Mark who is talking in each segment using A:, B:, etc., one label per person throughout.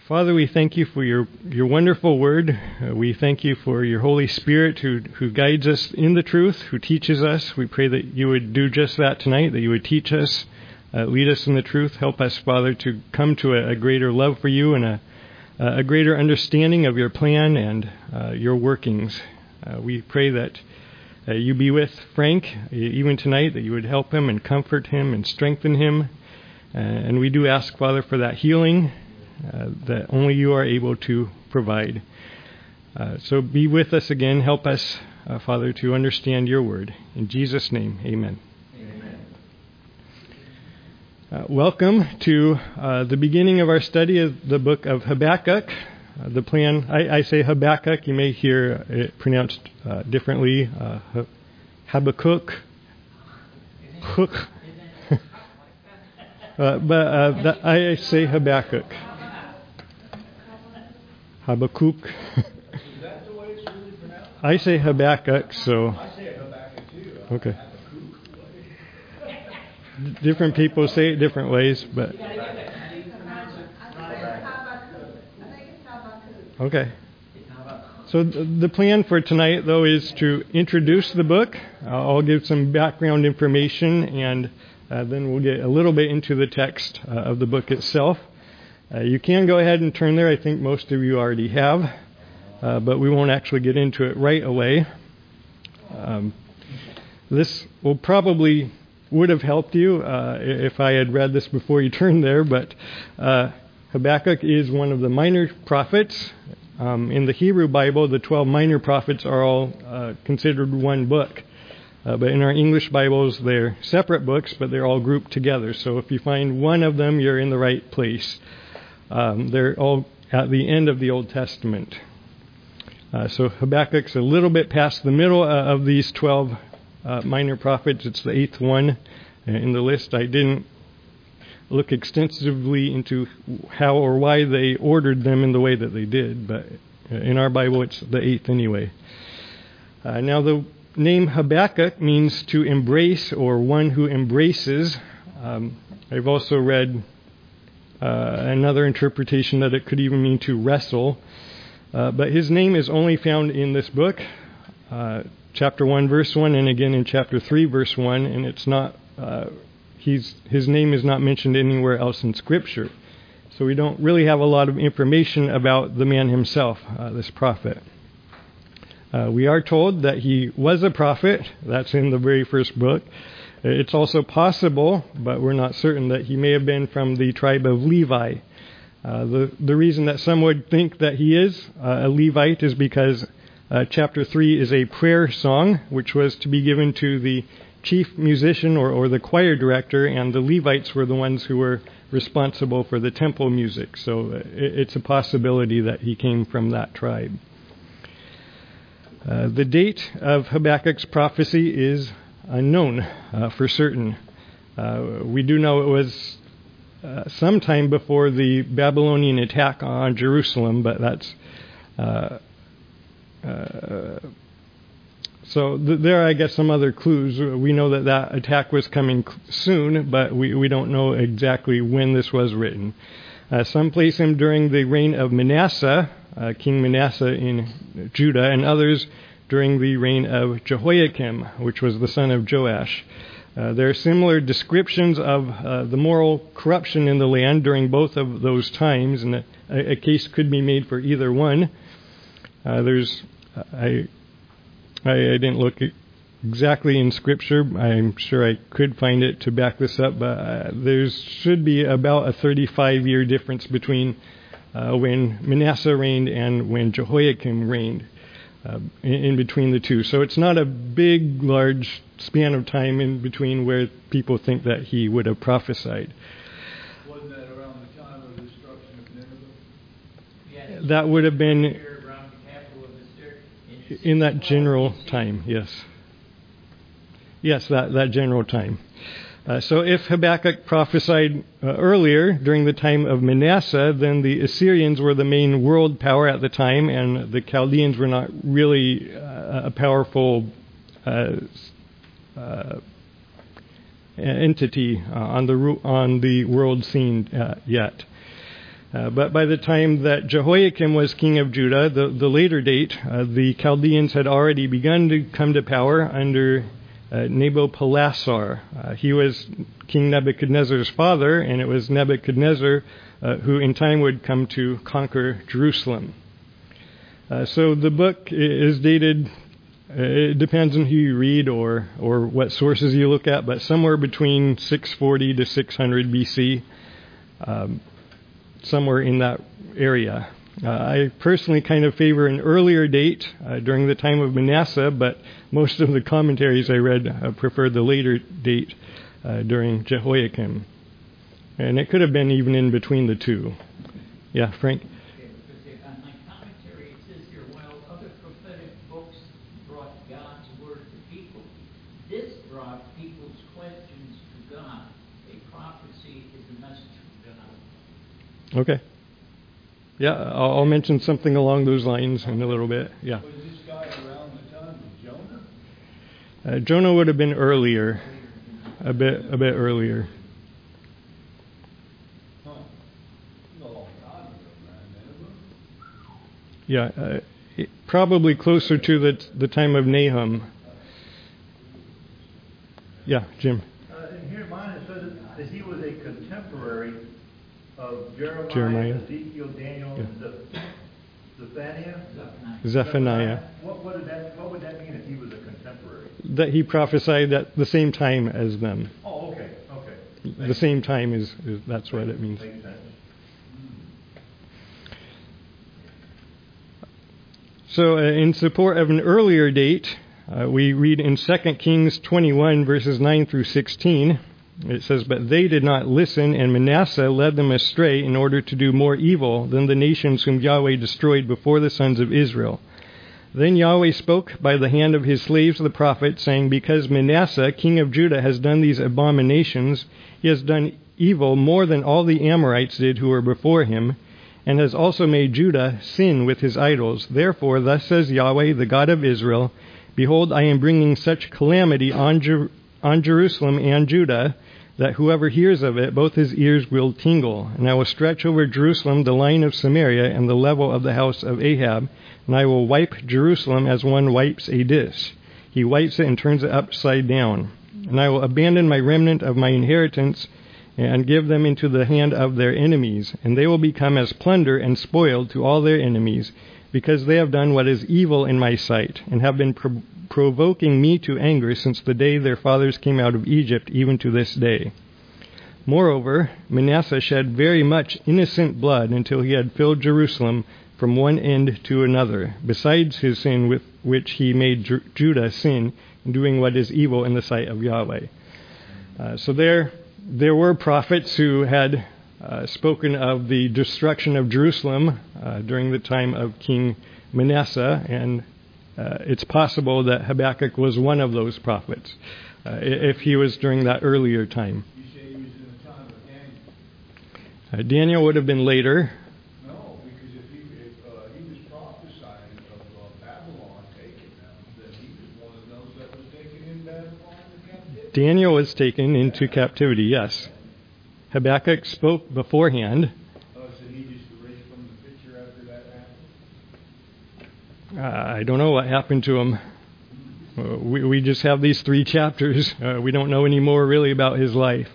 A: Father, we thank you for your wonderful word. We thank you for your Holy Spirit who guides us in the truth, who teaches us. We pray that you would do just that tonight, that you would teach us, lead us in the truth. Help us, Father, to come to a greater love for you and a greater understanding of your plan and your workings. We pray that you be with Frank, even tonight, that you would help him and comfort him and strengthen him. And we do ask, Father, for that healing that only you are able to provide. So be with us again. Help us, Father, to understand your word. In Jesus' name, amen. Welcome to the beginning of our study of the book of Habakkuk. The plan, I say Habakkuk, you may hear it pronounced differently. Habakkuk. But I say Habakkuk. Habakkuk.
B: Is that the way it's really pronounced?
A: I say Habakkuk, so.
B: I say Habakkuk too.
A: Okay. Different people say it different ways, but. Okay. So the plan for tonight, though, is to introduce the book. I'll give some background information, and then we'll get a little bit into the text of the book itself. You can go ahead and turn there. I think most of you already have, but we won't actually get into it right away. This would have helped you if I had read this before you turned there, but Habakkuk is one of the minor prophets. In the Hebrew Bible, the 12 minor prophets are all considered one book. But in our English Bibles, they're separate books, but they're all grouped together. So if you find one of them, you're in the right place. They're all at the end of the Old Testament. So Habakkuk's a little bit past the middle of these 12 minor prophets. It's the 8th one in the list. I didn't look extensively into how or why they ordered them in the way that they did, but in our Bible, it's the 8th anyway. Now, the name Habakkuk means to embrace or one who embraces. I've also read another interpretation that it could even mean to wrestle. But his name is only found in this book, chapter 1, verse 1, and again in chapter 3, verse 1, and it's not, his name is not mentioned anywhere else in Scripture. So we don't really have a lot of information about the man himself, this prophet. We are told that he was a prophet. That's in the very first book. It's also possible, but we're not certain, that he may have been from the tribe of Levi. The reason that some would think that he is a Levite is because chapter 3 is a prayer song, which was to be given to the chief musician or the choir director, and the Levites were the ones who were responsible for the temple music. So it's a possibility that he came from that tribe. The date of Habakkuk's prophecy is unknown for certain. We do know it was sometime before the Babylonian attack on Jerusalem, but that's so there are, I guess, some other clues. We know that attack was coming soon, but we don't know exactly when this was written. Some place him during the reign of Manasseh, King Manasseh in Judah, and others during the reign of Jehoiakim, which was the son of Joash. There are similar descriptions of the moral corruption in the land during both of those times, and a case could be made for either one. I didn't look exactly in Scripture. I'm sure I could find it to back this up, but there should be about a 35-year difference between when Manasseh reigned and when Jehoiakim reigned, in between the two. So it's not a big, large span of time in between where people think that he would have prophesied.
B: Wasn't that around the time of the destruction of Nineveh?
A: That would have been in that general time, yes. Yes, that general time. So if Habakkuk prophesied earlier, during the time of Manasseh, then the Assyrians were the main world power at the time, and the Chaldeans were not really a powerful entity on the world scene yet. But by the time that Jehoiakim was king of Judah, the later date, the Chaldeans had already begun to come to power under Nabopolassar. He was King Nebuchadnezzar's father, and it was Nebuchadnezzar who in time would come to conquer Jerusalem. So the book is dated, it depends on who you read or what sources you look at, but somewhere between 640 to 600 BC, somewhere in that area. I personally kind of favor an earlier date during the time of Manasseh, but most of the commentaries I read prefer the later date during Jehoiakim. And it could have been even in between the two. Yeah, Frank?
C: On my commentary, it says here, while other prophetic books brought God's word to people, this brought people's questions to God. A prophecy is a message from God.
A: Okay. Yeah, I'll mention something along those lines in a little bit. Yeah.
B: Was this guy around the time of Jonah?
A: Jonah would have been earlier, a bit earlier.
B: Huh. A long time ago, man.
A: Yeah, probably closer to the time of Nahum. Yeah, Jim.
D: In here, mine it says that he was a contemporary of
A: Jeremiah.
D: Ezekiel, Daniel, and Zephaniah.
A: Zephaniah.
D: What would that mean if he was a contemporary?
A: That he prophesied at the same time as them.
D: Oh, okay.
A: The same time is that's what it means.
D: Makes sense.
A: So in support of an earlier date, we read in 2 Kings 21, verses 9 through 16. It says, "But they did not listen, and Manasseh led them astray in order to do more evil than the nations whom Yahweh destroyed before the sons of Israel. Then Yahweh spoke by the hand of his slaves the prophets, saying, Because Manasseh, king of Judah, has done these abominations, he has done evil more than all the Amorites did who were before him, and has also made Judah sin with his idols. Therefore, thus says Yahweh, the God of Israel, Behold, I am bringing such calamity on Jerusalem and Judah, that whoever hears of it, both his ears will tingle. And I will stretch over Jerusalem the line of Samaria and the level of the house of Ahab, and I will wipe Jerusalem as one wipes a dish. He wipes it and turns it upside down. And I will abandon my remnant of my inheritance and give them into the hand of their enemies, and they will become as plunder and spoil to all their enemies, because they have done what is evil in my sight, and have been provoking me to anger since the day their fathers came out of Egypt, even to this day. Moreover, Manasseh shed very much innocent blood until he had filled Jerusalem from one end to another, besides his sin with which he made Judah sin in doing what is evil in the sight of Yahweh." So there were prophets who had spoken of the destruction of Jerusalem during the time of King Manasseh, and it's possible that Habakkuk was one of those prophets, if he was during that earlier time.
B: You say he was in the time of Daniel.
A: Daniel would have been later.
B: No, because if he was prophesying of Babylon taking them, then he was one of those that was taken in Babylon in captivity.
A: Daniel was taken into captivity, yes. Habakkuk spoke beforehand.
B: So he just erased from the picture after that happened?
A: I don't know what happened to him. We just have these 3 chapters. We don't know any more really about his life.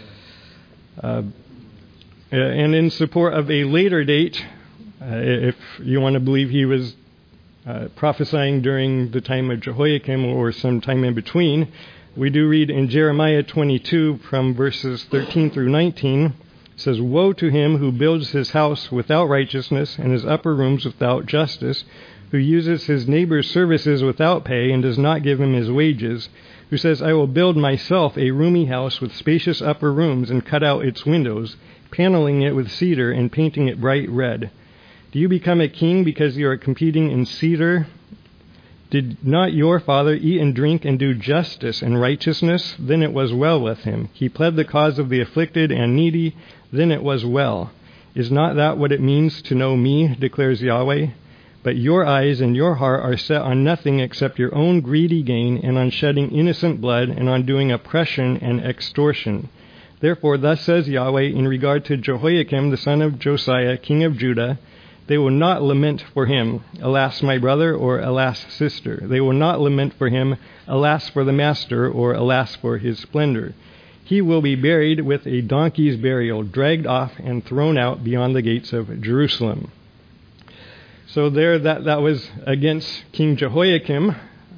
A: And in support of a later date, if you want to believe he was prophesying during the time of Jehoiakim or some time in between, we do read in Jeremiah 22 from verses 13 through 19, it says, "Woe to him who builds his house without righteousness and his upper rooms without justice, who uses his neighbor's services without pay and does not give him his wages, who says, I will build myself a roomy house with spacious upper rooms and cut out its windows, paneling it with cedar and painting it bright red. Do you become a king because you are competing in cedar? Did not your father eat and drink and do justice and righteousness? Then it was well with him. He pled the cause of the afflicted and needy. Then it was well. Is not that what it means to know me, declares Yahweh? But your eyes and your heart are set on nothing except your own greedy gain and on shedding innocent blood and on doing oppression and extortion. Therefore, thus says Yahweh in regard to Jehoiakim, the son of Josiah, king of Judah, they will not lament for him, alas, my brother, or alas, sister. They will not lament for him, alas, for the master, or alas, for his splendor. He will be buried with a donkey's burial, dragged off and thrown out beyond the gates of Jerusalem. So there, that was against King Jehoiakim.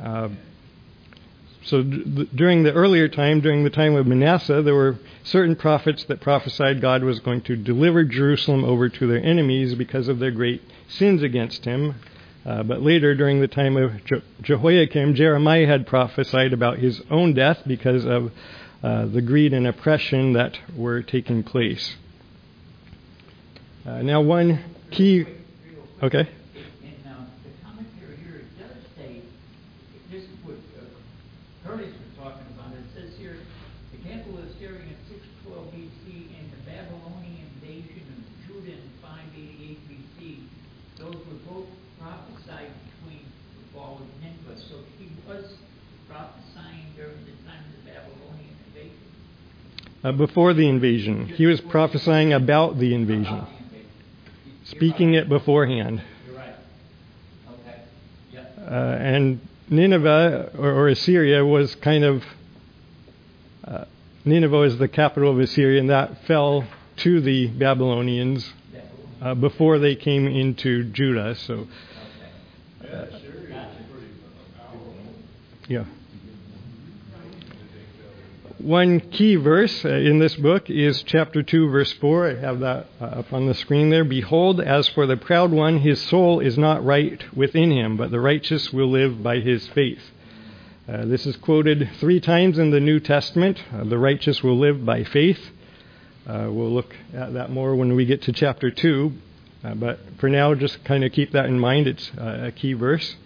A: During the earlier time, during the time of Manasseh, there were certain prophets that prophesied God was going to deliver Jerusalem over to their enemies because of their great sins against him. But later, during the time of Jehoiakim, Jeremiah had prophesied about his own death because of the greed and oppression that were taking place. Now, one key... Okay.
C: The commentary here, it does state, this is what Curtis was talking about. It says here, the capital of Syria in 612 B.C. and the Babylonian invasion of Judah in 588 B.C. Those were both prophesied between the fall of Nineveh. So he was prophesying during the time of the Babylonian invasion.
A: Before the invasion. He was prophesying about the invasion. Speaking it beforehand.
C: You're right. Okay. Yep.
A: And Nineveh, or Assyria, was kind of... Nineveh is the capital of Assyria, and that fell to the Babylonians before they came into Judah. So, yeah. One key verse in this book is chapter 2, verse 4. I have that up on the screen there. Behold, as for the proud one, his soul is not right within him, but the righteous will live by his faith. This is quoted 3 times in the New Testament. The righteous will live by faith. We'll look at that more when we get to chapter 2. But for now, just kind of keep that in mind. It's a key verse.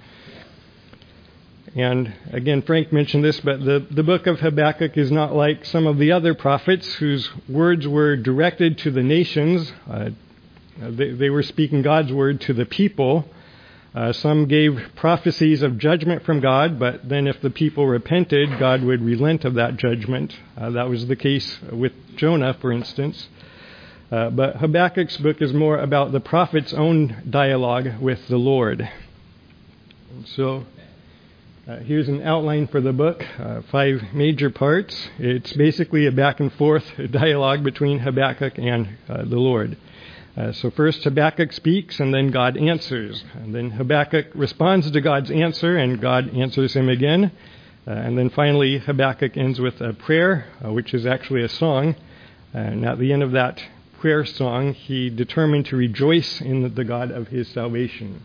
A: And again, Frank mentioned this, but the book of Habakkuk is not like some of the other prophets whose words were directed to the nations. They were speaking God's word to the people. Some gave prophecies of judgment from God, but then if the people repented, God would relent of that judgment. That was the case with Jonah, for instance. But Habakkuk's book is more about the prophet's own dialogue with the Lord. So... here's an outline for the book, 5 major parts. It's basically a back and forth dialogue between Habakkuk and the Lord. So first Habakkuk speaks, and then God answers. And then Habakkuk responds to God's answer, and God answers him again. And then finally Habakkuk ends with a prayer, which is actually a song. And at the end of that prayer song, he determined to rejoice in the God of his salvation.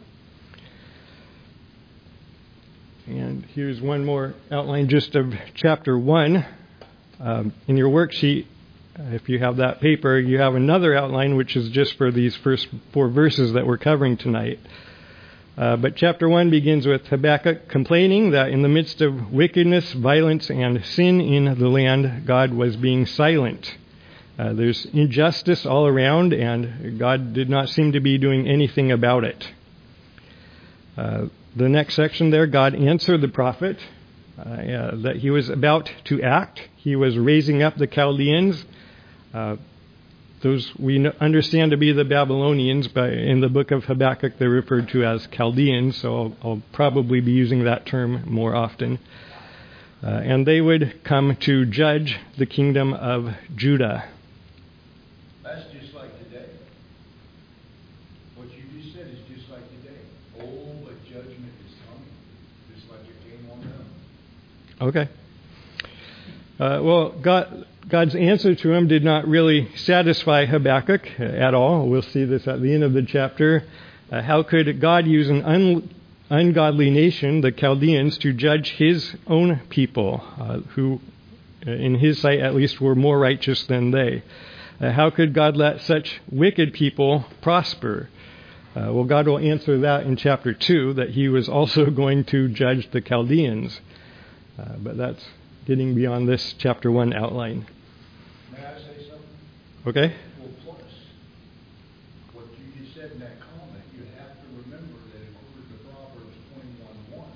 A: And here's one more outline just of chapter 1. In your worksheet, if you have that paper, you have another outline which is just for these first 4 verses that we're covering tonight. But chapter 1 begins with Habakkuk complaining that in the midst of wickedness, violence, and sin in the land, God was being silent. There's injustice all around, and God did not seem to be doing anything about it. The next section there, God answered the prophet that he was about to act. He was raising up the Chaldeans. Those we understand to be the Babylonians, but in the book of Habakkuk they're referred to as Chaldeans, so I'll probably be using that term more often. And they would come to judge the kingdom of Judah.
B: That's just like today. What you just said is just like today. Oh, but judgment is coming, just like it came on them.
A: Okay. Well, God's answer to him did not really satisfy Habakkuk at all. We'll see this at the end of the chapter. How could God use an ungodly nation, the Chaldeans, to judge his own people, who, in his sight at least, were more righteous than they? How could God let such wicked people prosper? Well, God will answer that in chapter 2, that he was also going to judge the Chaldeans. But that's getting beyond this chapter 1 outline.
B: May I say something?
A: Okay?
B: Well, plus, what you just said in that comment, you have to remember that according to Proverbs 21:1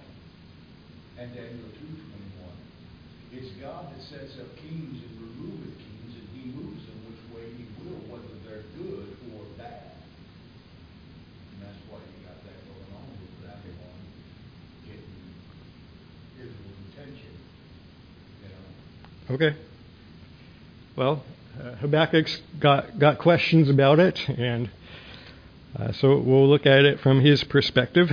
B: and Daniel 2:21, it's God that sets up kings and removeth kings, and he moves them which way he will, whether they're good or bad. And that's why you got that going on with Babylon getting Israel's attention, you know.
A: Okay. Well, Habakkuk's got questions about it, and so we'll look at it from his perspective.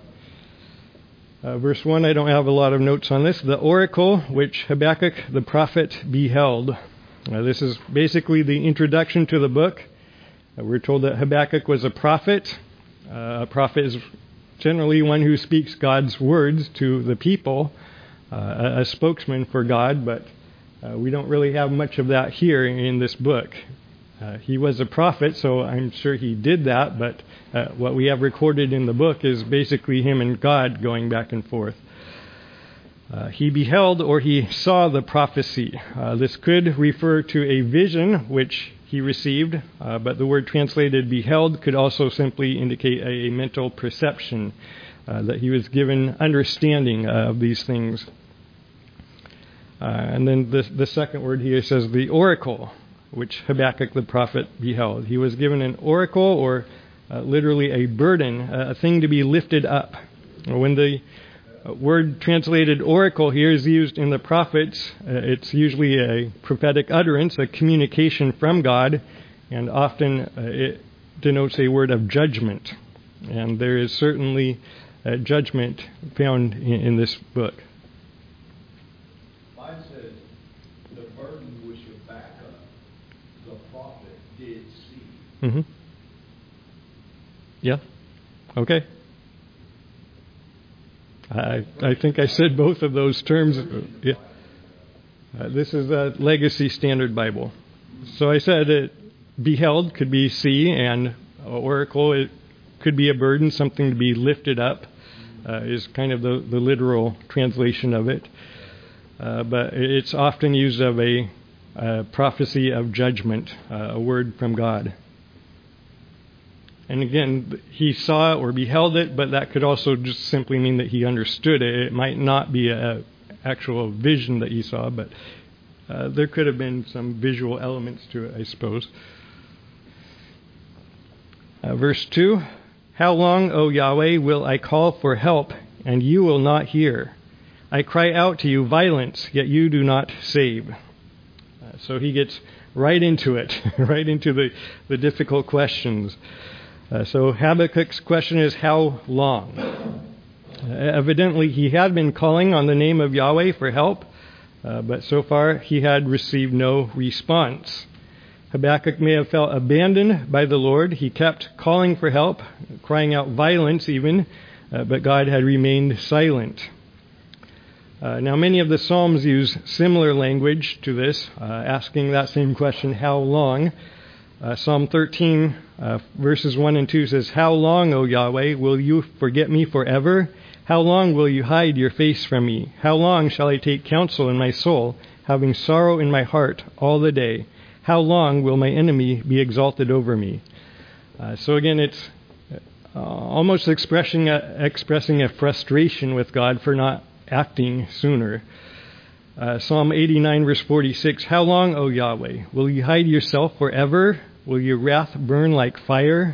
A: Verse 1, I don't have a lot of notes on this. The oracle which Habakkuk the prophet beheld. This is basically the introduction to the book. We're told that Habakkuk was a prophet. A prophet is generally one who speaks God's words to the people, a spokesman for God, but we don't really have much of that here in this book. He was a prophet, so I'm sure he did that, but what we have recorded in the book is basically him and God going back and forth. He beheld or he saw the prophecy. This could refer to a vision which he received, but the word translated beheld could also simply indicate a mental perception, that he was given understanding of these things. And then the second word here says the oracle, which Habakkuk the prophet beheld. He was given an oracle, or literally a burden, a thing to be lifted up. When the word translated oracle here is used in the prophets, it's usually a prophetic utterance, a communication from God, and often it denotes a word of judgment. And there is certainly a judgment found in this book.
B: Mine says, the burden which Habakkuk, the prophet, did see.
A: Mm-hmm. Yeah. Okay. I think I said both of those terms. Yeah. This is a Legacy Standard Bible. So I said it beheld could be see, and oracle it could be a burden, something to be lifted up, is kind of the literal translation of it. But it's often used of a prophecy of judgment, a word from God. And again, he saw it or beheld it, but that could also just simply mean that he understood it. It might not be an actual vision that he saw, but there could have been some visual elements to it, I suppose. Verse 2, how long, O Yahweh, will I call for help, and you will not hear? I cry out to you violence, yet you do not save. So he gets right into it, right into the difficult questions. So Habakkuk's question is, how long? Evidently, he had been calling on the name of Yahweh for help, but so far he had received no response. Habakkuk may have felt abandoned by the Lord. He kept calling for help, crying out violence even, but God had remained silent. Now, many of the Psalms use similar language to this, asking that same question, how long? Psalm 13, verses 1 and 2 says, how long, O Yahweh, will you forget me forever? How long will you hide your face from me? How long shall I take counsel in my soul, having sorrow in my heart all the day? How long will my enemy be exalted over me? So again, it's almost expressing a frustration with God for not acting sooner. Psalm 89, verse 46, how long, O Yahweh? Will you hide yourself forever? Will your wrath burn like fire?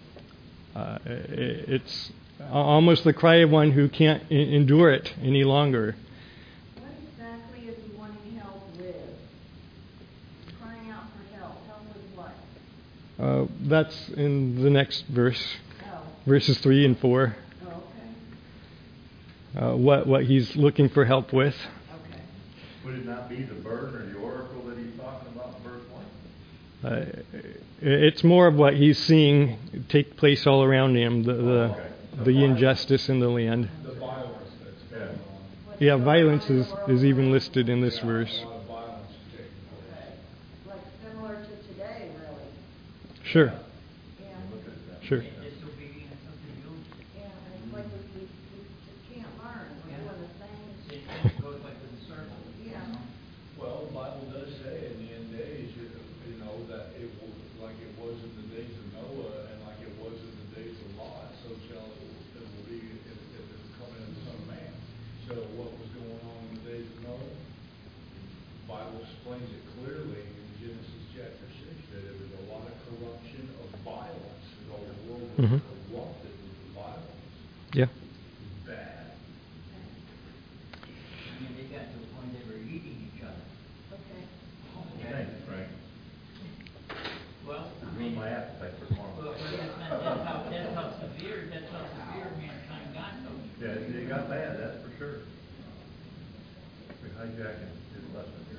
A: It's almost the cry of one who can't endure it any longer.
E: What exactly is he wanting help with? Crying out for help. Help with what?
A: That's in the next verse,
E: Oh.
A: verses 3 and 4.
E: Oh, okay.
A: What he's looking for help with.
E: Okay.
D: Would it not be the burden or the oracle that he's talking about in verse 1?
A: It's more of what he's seeing take place all around him, the injustice in the land.
B: The violence that's going on.
A: Yeah, violence is even listed in this verse.
B: A lot of violence is taking place.
E: Okay. Like similar to today, really.
A: Sure,
E: And,
A: sure.
C: Disobedience of the youth.
E: and it's like we just can't learn. We're doing the same.
C: It goes like in a circle.
E: Yeah.
B: Well, the Bible does say in the end days, you know, that it will, like it was in the days of Noah and like it was in the days of Lot, so shall it will be if it's coming in the Son of Man. So what was going on in the days of Noah? The Bible explains it clearly in Genesis
A: Mm-hmm.
B: walked it with violence.
A: Yeah.
B: Bad.
C: I mean, they got to the point they were eating each other.
E: Okay.
C: Okay.
D: Thanks, Frank.
C: Well, I
D: Ruined
C: mean,
D: my appetite for corn.
C: well, that's how severe mankind got though.
D: Yeah, it got bad, that's for sure. We're hijacking his lesson here.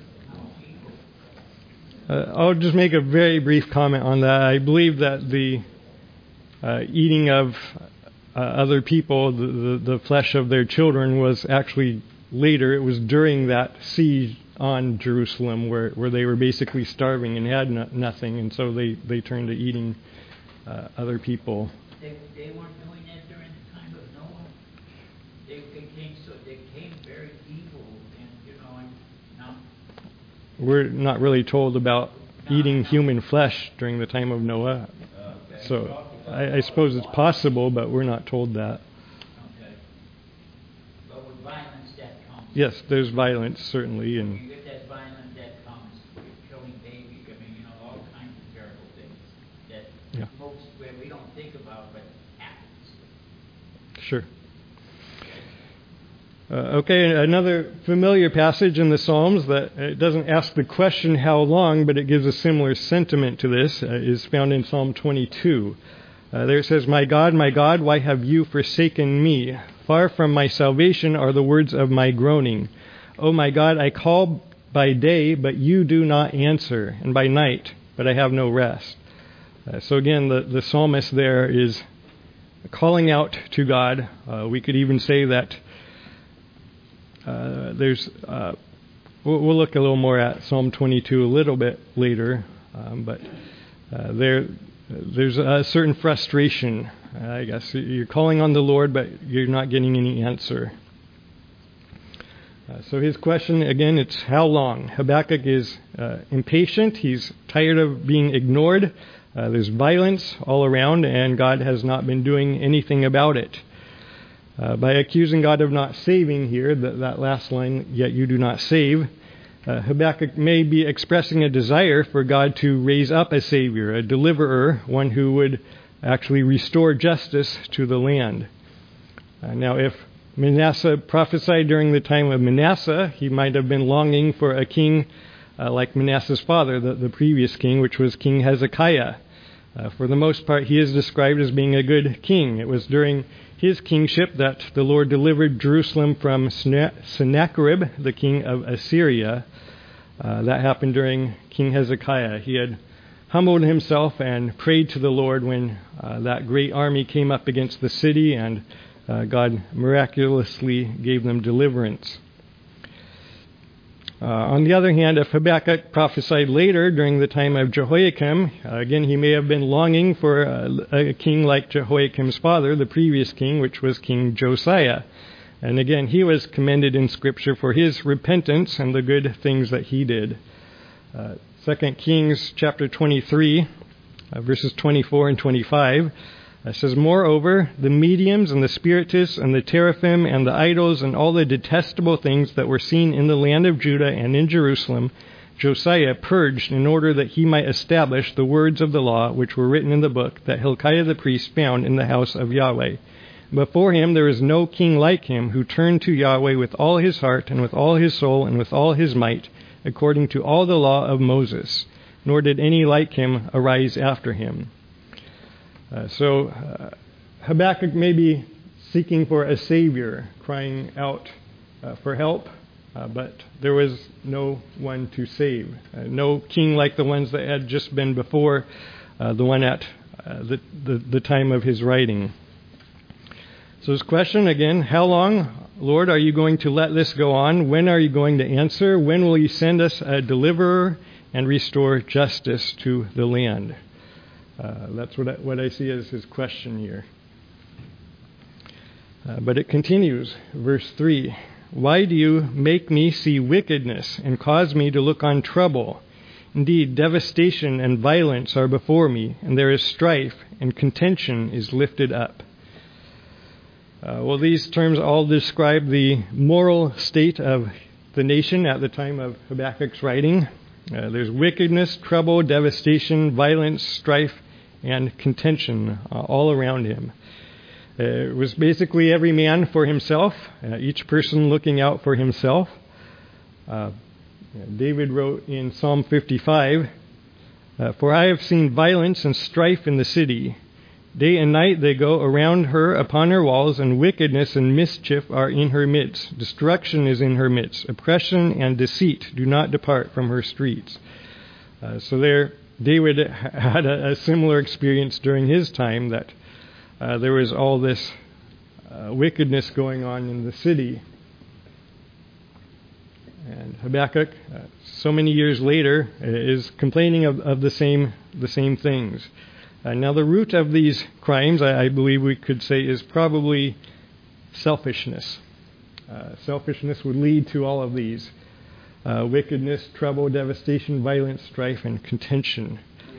A: I'll just make a very brief comment on that. I believe that the eating of other people, the flesh of their children, was actually later. It was during that siege on Jerusalem where they were basically starving and had nothing, and so they turned to eating other people.
C: They weren't doing that during the time of Noah. They became very evil, and now.
A: We're not really told about eating human flesh during the time of Noah. So I suppose it's possible, but we're not told that.
C: Okay. But with violence, that comes.
A: Yes, there's violence, certainly.
C: When
A: And
C: you get that violence, that comes with killing babies. I mean, all kinds of terrible things that
A: Yeah.
C: folks, we don't think about, but happens.
A: sure. Okay, another familiar passage in the Psalms that it doesn't ask the question how long, but it gives a similar sentiment to this, is found in Psalm 22. There it says, my God, why have you forsaken me? Far from my salvation are the words of my groaning. O my God, I call by day, but you do not answer, and by night, but I have no rest. So again, the psalmist there is calling out to God. We could even say that we'll look a little more at Psalm 22 a little bit later, but there's a certain frustration, I guess. You're calling on the Lord, but you're not getting any answer. So his question, again, it's how long? Habakkuk is impatient. He's tired of being ignored. There's violence all around, and God has not been doing anything about it. By accusing God of not saving here, that last line, yet you do not save, Habakkuk may be expressing a desire for God to raise up a Savior, a deliverer, one who would actually restore justice to the land. Now, if Manasseh prophesied during the time of Manasseh, he might have been longing for a king like Manasseh's father, the previous king, which was King Hezekiah. For the most part, he is described as being a good king. It was during his kingship that the Lord delivered Jerusalem from Sennacherib, the king of Assyria. That happened during King Hezekiah. He had humbled himself and prayed to the Lord when that great army came up against the city, and God miraculously gave them deliverance. On the other hand, if Habakkuk prophesied later during the time of Jehoiakim, again, he may have been longing for a king like Jehoiakim's father, the previous king, which was King Josiah. And again, he was commended in Scripture for his repentance and the good things that he did. 2 Kings chapter 23, verses 24 and 25, it says, moreover, the mediums and the spiritists and the teraphim and the idols and all the detestable things that were seen in the land of Judah and in Jerusalem, Josiah purged in order that he might establish the words of the law which were written in the book that Hilkiah the priest found in the house of Yahweh. Before him there is no king like him who turned to Yahweh with all his heart and with all his soul and with all his might, according to all the law of Moses, nor did any like him arise after him. So Habakkuk may be seeking for a Savior, crying out for help, but there was no one to save. No king like the ones that had just been before the one at the time of his writing. So his question again, how long, Lord, are you going to let this go on? When are you going to answer? When will you send us a deliverer and restore justice to the land? That's what I see as his question here. But it continues, verse 3. Why do you make me see wickedness and cause me to look on trouble? Indeed, devastation and violence are before me, and there is strife, and contention is lifted up. Well, these terms all describe the moral state of the nation at the time of Habakkuk's writing. There's wickedness, trouble, devastation, violence, strife, and contention all around him. It was basically every man for himself, each person looking out for himself. David wrote in Psalm 55, "For I have seen violence and strife in the city. Day and night they go around her upon her walls, and wickedness and mischief are in her midst. Destruction is in her midst. Oppression and deceit do not depart from her streets." So there, David had a similar experience during his time, that there was all this wickedness going on in the city. And Habakkuk, so many years later, is complaining of the same things. Now, the root of these crimes, I believe we could say, is probably selfishness. Selfishness would lead to all of these. Wickedness, trouble, devastation, violence, strife, and contention.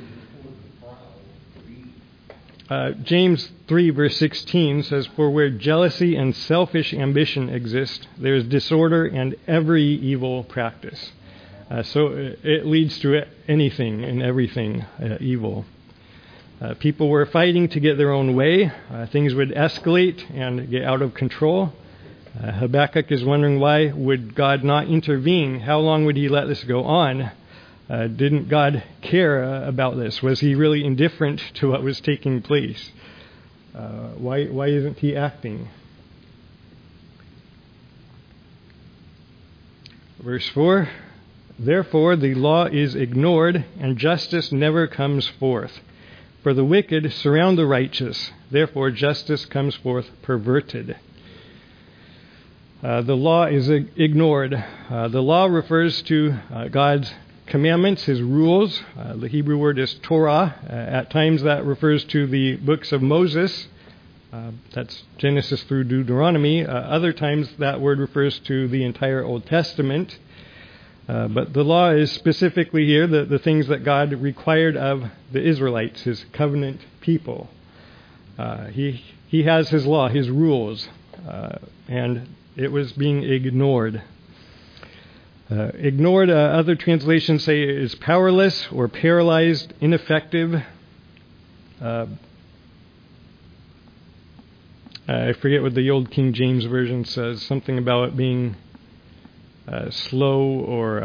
A: James 3 verse 16 says, "For where jealousy and selfish ambition exist, there is disorder and every evil practice." So it leads to anything and everything evil. People were fighting to get their own way. Things would escalate and get out of control. Habakkuk is wondering, why would God not intervene? How long would he let this go on? Didn't God care about this? Was he really indifferent to what was taking place? Why isn't he acting? Verse 4, "Therefore the law is ignored, and justice never comes forth. For the wicked surround the righteous, therefore justice comes forth perverted." The law is ignored. The law refers to God's commandments, his rules. The Hebrew word is Torah. At times that refers to the books of Moses. That's Genesis through Deuteronomy. Other times that word refers to the entire Old Testament. But the law is specifically here the things that God required of the Israelites, his covenant people. He has his law, his rules, and it was being ignored. Ignored, other translations say, is powerless or paralyzed, ineffective. I forget what the old King James Version says, something about it being slow, or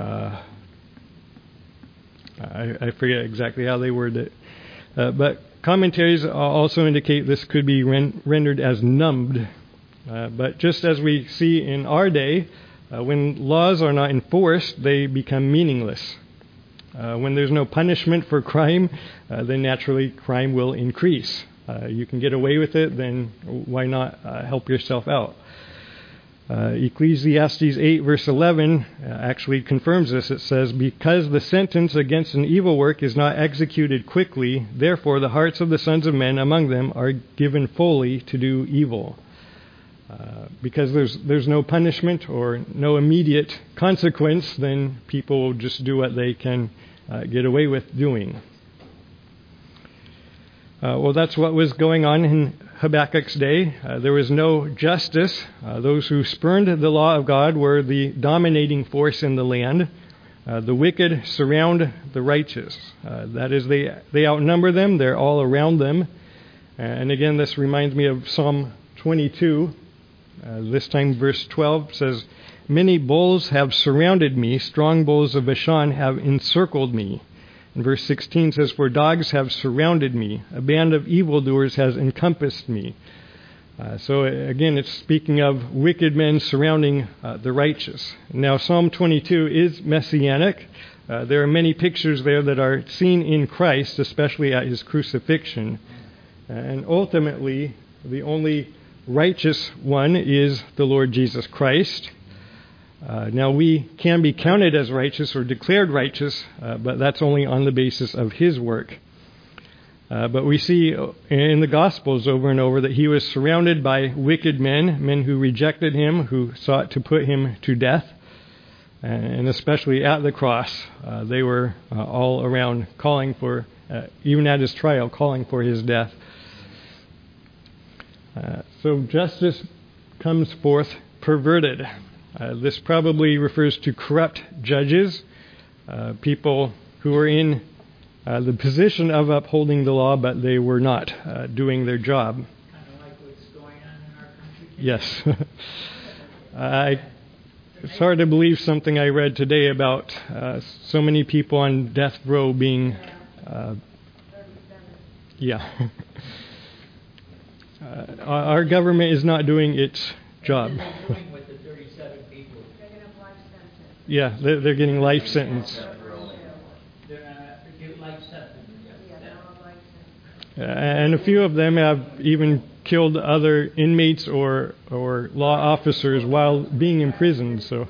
A: I forget exactly how they word it. But commentaries also indicate this could be rendered as numbed. But just as we see in our day, when laws are not enforced, they become meaningless. When there's no punishment for crime, then naturally crime will increase. You can get away with it, then why not help yourself out? Ecclesiastes 8 verse 11 actually confirms this. It says, "Because the sentence against an evil work is not executed quickly, therefore the hearts of the sons of men among them are given fully to do evil." Because there's no punishment or no immediate consequence, then people will just do what they can get away with doing. Well, that's what was going on in Habakkuk's day. There was no justice. Those who spurned the law of God were the dominating force in the land. The wicked surround the righteous. That is, they outnumber them. They're all around them. And again, this reminds me of Psalm 22. This time verse 12 says, "Many bulls have surrounded me. Strong bulls of Bashan have encircled me." And verse 16 says, "For dogs have surrounded me. A band of evildoers has encompassed me." So again, it's speaking of wicked men surrounding the righteous. Now, Psalm 22 is messianic. There are many pictures there that are seen in Christ, especially at his crucifixion. And ultimately, the only righteous one is the Lord Jesus Christ. Now, we can be counted as righteous or declared righteous, but that's only on the basis of his work. But we see in the Gospels over and over that he was surrounded by wicked men who rejected him, who sought to put him to death. And especially at the cross, they were all around calling for, even at his trial, calling for his death. So justice comes forth perverted. This probably refers to corrupt judges, people who are in the position of upholding the law, but they were not doing their job.
C: Kind of like what's going on in our country today.
A: Yes. It's hard to believe something I read today about so many people on death row being... our government is not doing its job.
C: What are they doing with the 37 people?
E: They're going to life sentence.
A: Yeah, they're getting life sentence.
C: They're getting life sentence.
E: Yeah, they're on life sentence.
A: And a few of them have even killed other inmates or law officers while being imprisoned. So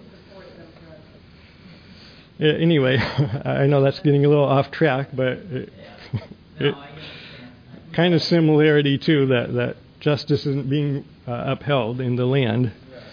A: anyway, I know that's getting a little off track, but it kind of similarity too that justice isn't being upheld in the land.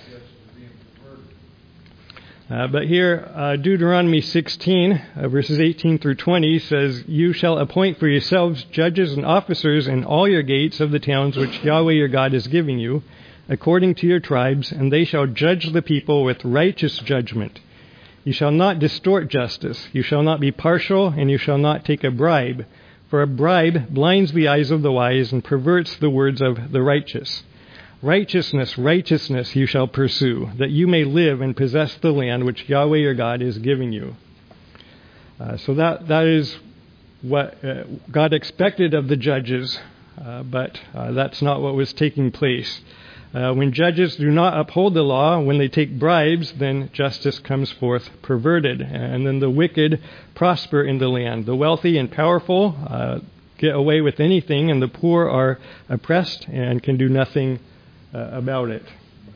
A: But here, Deuteronomy 16, verses 18 through 20 says, "You shall appoint for yourselves judges and officers in all your gates of the towns which Yahweh your God is giving you, according to your tribes, and they shall judge the people with righteous judgment. You shall not distort justice. You shall not be partial, and you shall not take a bribe. For a bribe blinds the eyes of the wise and perverts the words of the righteous. Righteousness, righteousness you shall pursue, that you may live and possess the land which Yahweh your God is giving you." So that is what God expected of the judges, but that's not what was taking place. When judges do not uphold the law, when they take bribes, then justice comes forth perverted, and then the wicked prosper in the land. The wealthy and powerful get away with anything, and the poor are oppressed and can do nothing about it.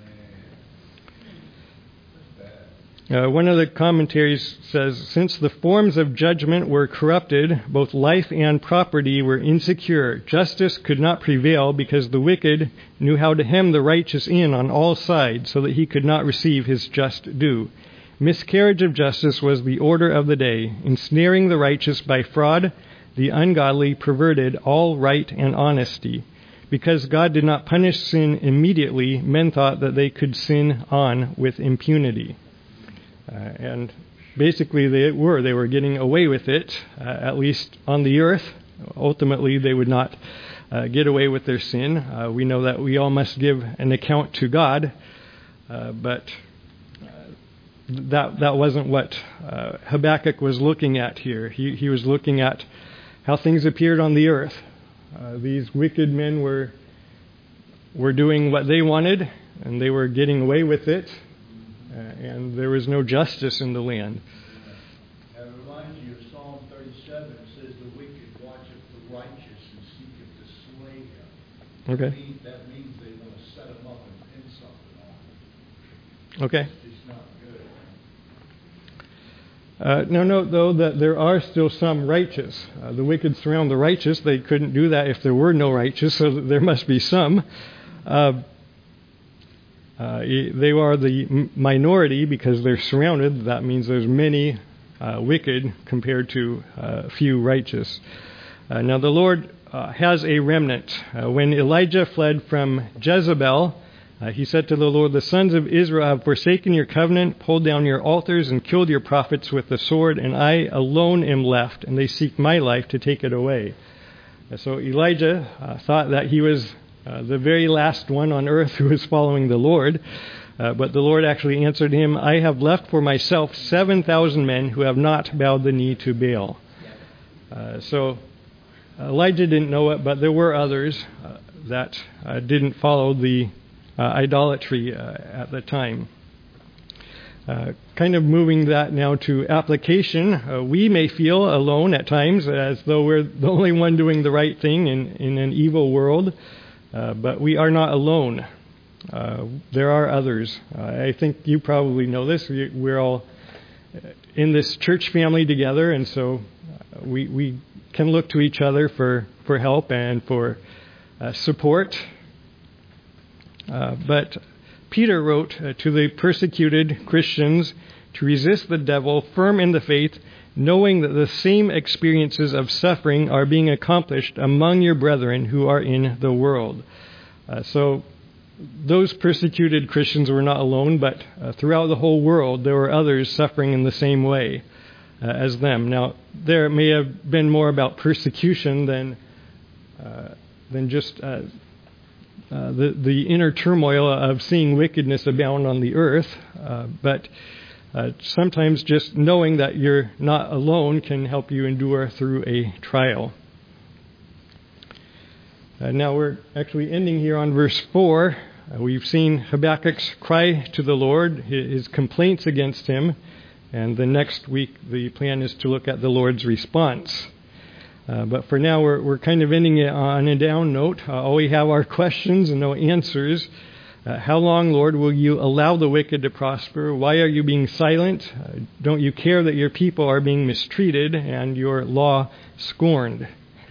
A: One of the commentaries says, "Since the forms of judgment were corrupted, both life and property were insecure. Justice could not prevail because the wicked knew how to hem the righteous in on all sides so that he could not receive his just due. Miscarriage of justice was the order of the day. Ensnaring the righteous by fraud, the ungodly perverted all right and honesty. Because God did not punish sin immediately, men thought that they could sin on with impunity." And basically they were getting away with it, at least on the earth. Ultimately, they would not get away with their sin. We know that we all must give an account to God, but that wasn't what Habakkuk was looking at here. He was looking at how things appeared on the earth. These wicked men were doing what they wanted, and they were getting away with it, and there was no justice in the land.
B: It reminds you of Psalm 37. It says, "The wicked watcheth the righteous and seeketh to slay him."
A: Okay.
B: That means they want to set him up and pin something on him.
A: Okay.
B: It's not good.
A: Now note, though, that there are still some righteous. The wicked surround the righteous. They couldn't do that if there were no righteous, so there must be some. They are the minority because they're surrounded. That means there's many wicked compared to few righteous. Now the Lord has a remnant. When Elijah fled from Jezebel, he said to the Lord, "The sons of Israel have forsaken your covenant, pulled down your altars, and killed your prophets with the sword, and I alone am left, and they seek my life to take it away." So Elijah thought that he was the very last one on earth who was following the Lord, but the Lord actually answered him, "I have left for myself 7,000 men who have not bowed the knee to Baal." So Elijah didn't know it, but there were others that didn't follow the idolatry at the time. Kind of moving that now to application, we may feel alone at times as though we're the only one doing the right thing in an evil world, but we are not alone. There are others. I think you probably know this. We're all in this church family together, and so we can look to each other for help and for support. But Peter wrote to the persecuted Christians to resist the devil, firm in the faith, knowing that the same experiences of suffering are being accomplished among your brethren who are in the world. So those persecuted Christians were not alone, but throughout the whole world there were others suffering in the same way. as them. Now, there may have been more about persecution than just the inner turmoil of seeing wickedness abound on the earth, but sometimes just knowing that you're not alone can help you endure through a trial. Now we're actually ending here on verse 4. We've seen Habakkuk's cry to the Lord, his complaints against him, and the next week the plan is to look at the Lord's response. But for now, we're kind of ending it on a down note. All we have are questions and no answers. How long, Lord, will you allow the wicked to prosper? Why are you being silent? Don't you care that your people are being mistreated and your law scorned?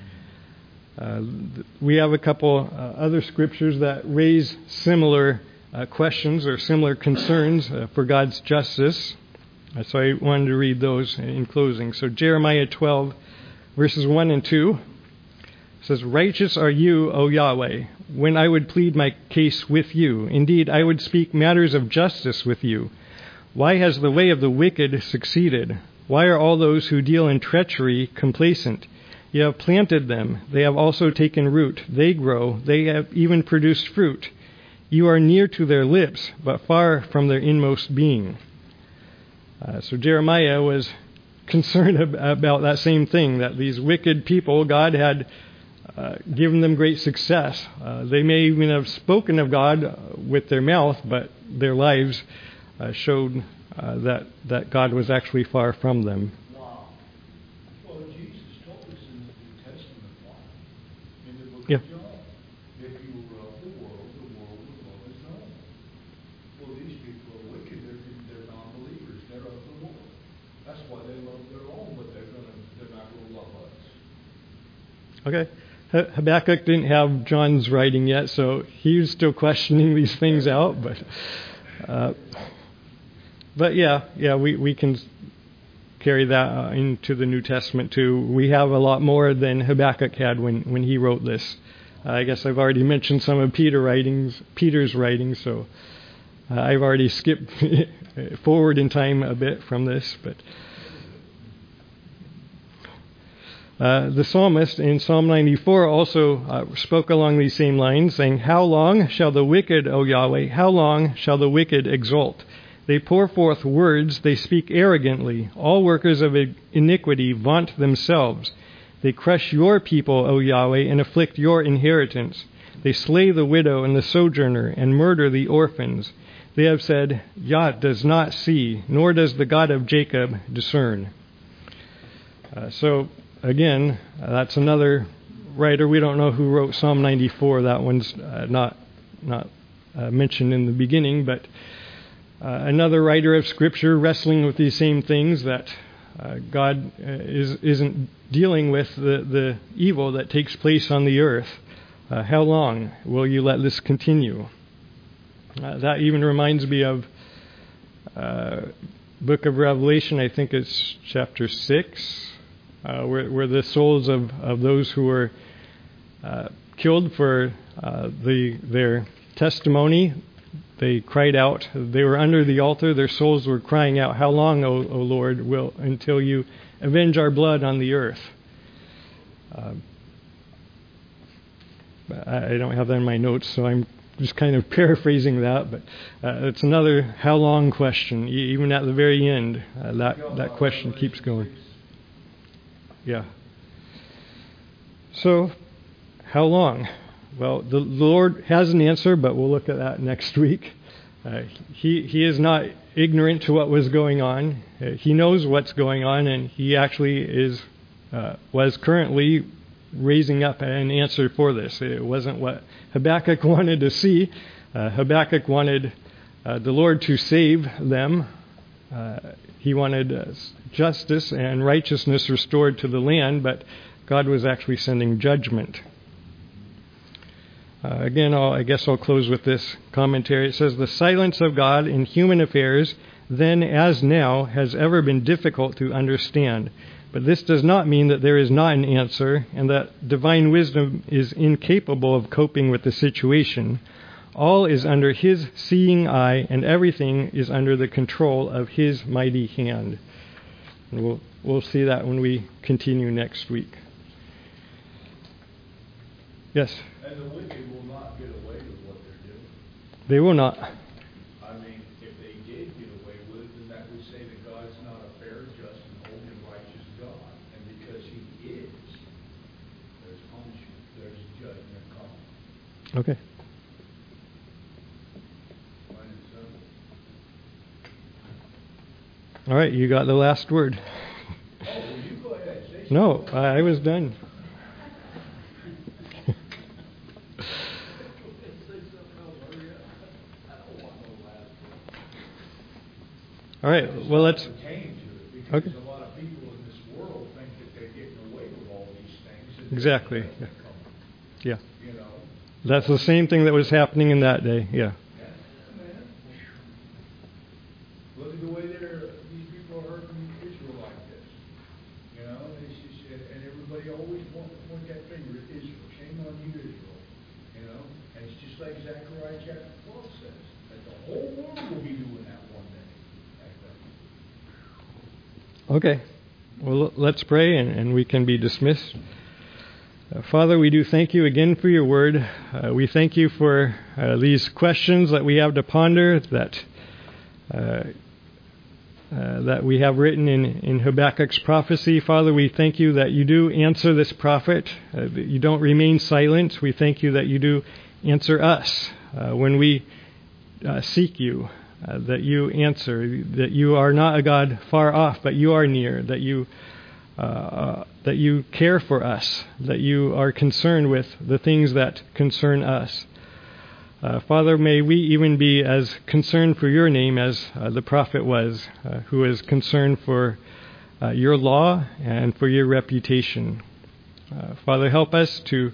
A: We have a couple other scriptures that raise similar questions or similar concerns for God's justice. So I wanted to read those in closing. So Jeremiah 12, verses 1 and 2 says, "Righteous are you, O Yahweh, when I would plead my case with you. Indeed, I would speak matters of justice with you. Why has the way of the wicked succeeded? Why are all those who deal in treachery complacent? You have planted them. They have also taken root. They grow. They have even produced fruit. You are near to their lips, but far from their inmost being." So Jeremiah was concerned about that same thing, that these wicked people, God had given them great success. They may even have spoken of God with their mouth, but their lives showed that God was actually far from them.
B: Wow. Well, Jesus told us in the New Testament, in the book
A: Yeah.
B: of John, if you love the world will love his own. Well, these people are wicked. They're non-believers. They're of the world. That's why they love their own, but they're not going to love us.
A: Okay. Habakkuk didn't have John's writing yet, so he was still questioning these things out. But yeah, we can carry that into the New Testament too. We have a lot more than Habakkuk had when he wrote this. I guess I've already mentioned some of Peter's writings, so I've already skipped forward in time a bit from this, but. The psalmist in Psalm 94 also spoke along these same lines, saying, "How long shall the wicked, O Yahweh, how long shall the wicked exult? They pour forth words, they speak arrogantly. All workers of iniquity vaunt themselves. They crush your people, O Yahweh, and afflict your inheritance. They slay the widow and the sojourner, and murder the orphans. They have said, Yah does not see, nor does the God of Jacob discern." Again, that's another writer. We don't know who wrote Psalm 94. That one's not mentioned in the beginning, but another writer of Scripture wrestling with these same things, that God isn't dealing with the evil that takes place on the earth. How long will you let this continue? That even reminds me of Book of Revelation. I think it's chapter 6. Where the souls of those who were killed for their testimony, they cried out. They were under the altar. Their souls were crying out, "How long, O Lord, until you avenge our blood on the earth?" I don't have that in my notes, so I'm just kind of paraphrasing that. But it's another how long question. Even at the very end, that question keeps going. Yeah. So, how long? Well, the Lord has an answer, but we'll look at that next week. He is not ignorant to what was going on. He knows what's going on, and he actually was currently raising up an answer for this. It wasn't what Habakkuk wanted to see. Habakkuk wanted the Lord to save them. He wanted justice and righteousness restored to the land, but God was actually sending judgment. Again, I guess I'll close with this commentary. It says, "The silence of God in human affairs, then as now, has ever been difficult to understand. But this does not mean that there is not an answer and that divine wisdom is incapable of coping with the situation. All is under His seeing eye, and everything is under the control of His mighty hand." And we'll we'll see that when we continue next week. Yes?
B: And the wicked will not get away with what they're doing.
A: They will not.
B: I mean, if they did get away with it, then that would say that God's not a fair, just, and holy, and righteous God. And because He is, there's punishment, there's judgment coming.
A: Okay.
B: Plain and simple.
A: All right, you got the last word.
B: Oh, well, you go ahead. Say
A: No,
B: something.
A: I was done. All right, well, let's...
B: Pertain to it, because
A: Okay.
B: a lot of people in this world think that they're getting away with all these things. And
A: Exactly.
B: they're
A: Yeah.
B: coming,
A: Yeah.
B: you know.
A: That's the same thing that was happening in that day. Yeah.
B: Yeah, man. Look at the way these people are hurting Israel like this. You know, it's just, and everybody always wants to point that finger at Israel. Shame on you, Israel. You know, and it's just like Zechariah chapter 12 says, that the whole world will be doing that one day.
A: Okay. Well, let's pray and we can be dismissed. Father, we do thank you again for your word. We thank you for these questions that we have to ponder, that we have written in Habakkuk's prophecy. Father, we thank you that you do answer this prophet, that you don't remain silent. We thank you that you do answer us when we seek you, that you answer, that you are not a God far off, but you are near, that you care for us, that you are concerned with the things that concern us. Father, may we even be as concerned for your name as the prophet was, who is concerned for your law and for your reputation. Father, help us to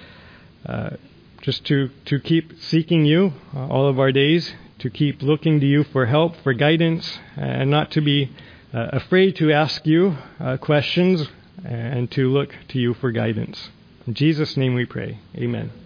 A: keep seeking you all of our days, to keep looking to you for help, for guidance, and not to be afraid to ask you questions and to look to you for guidance. In Jesus' name we pray. Amen.